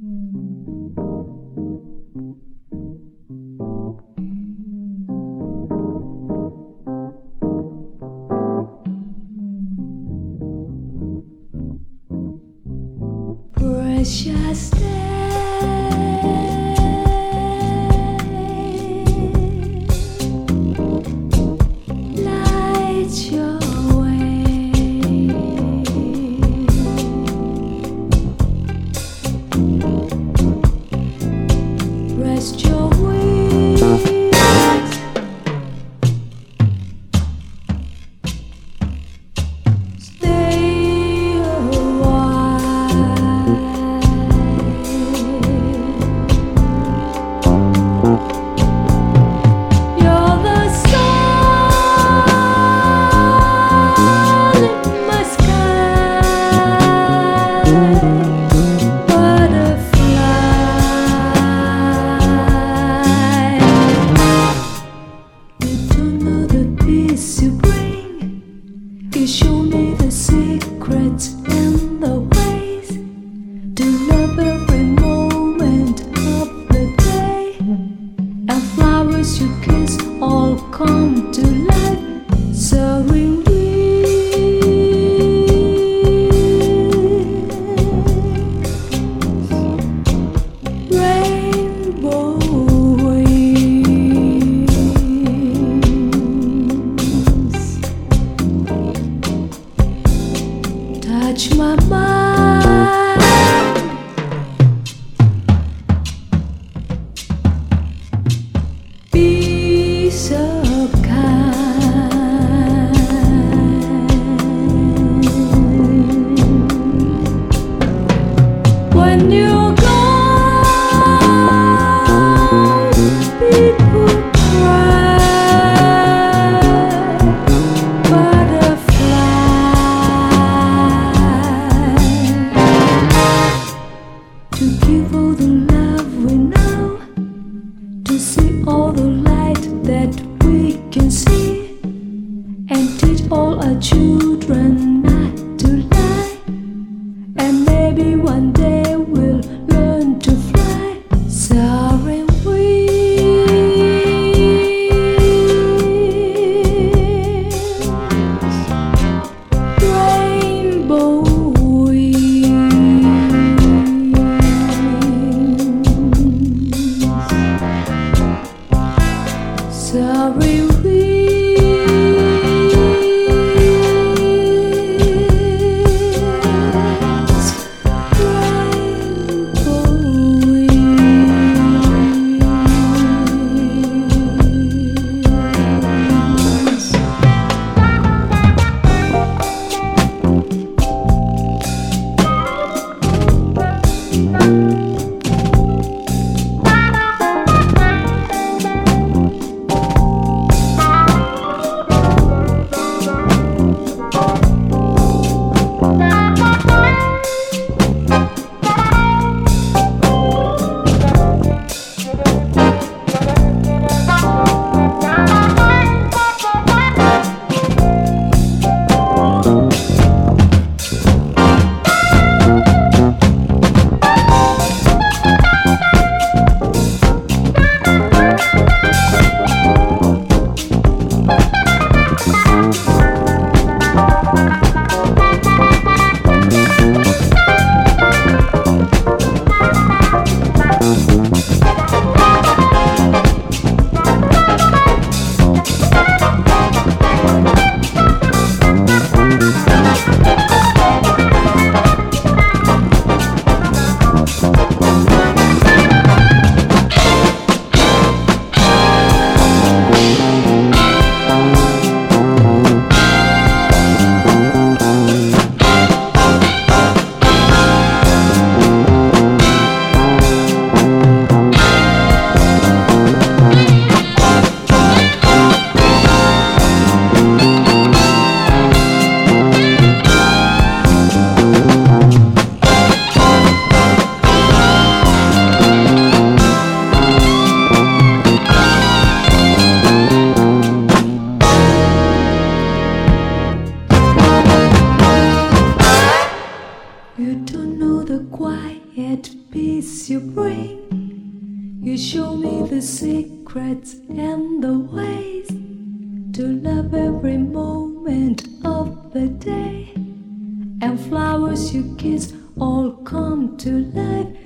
Precious day, light your way. Rest your wings. Stay a while. You're the sun in my sky, butterfly. You don't know the peace you bring. You show me the secrets and the ways to love every moment of the day. And flowers you kiss all come to life so real. Rainbow wings touch my mind. peace you bring. You show me the secrets and the ways to love every moment of the day. And flowers you kiss all come to life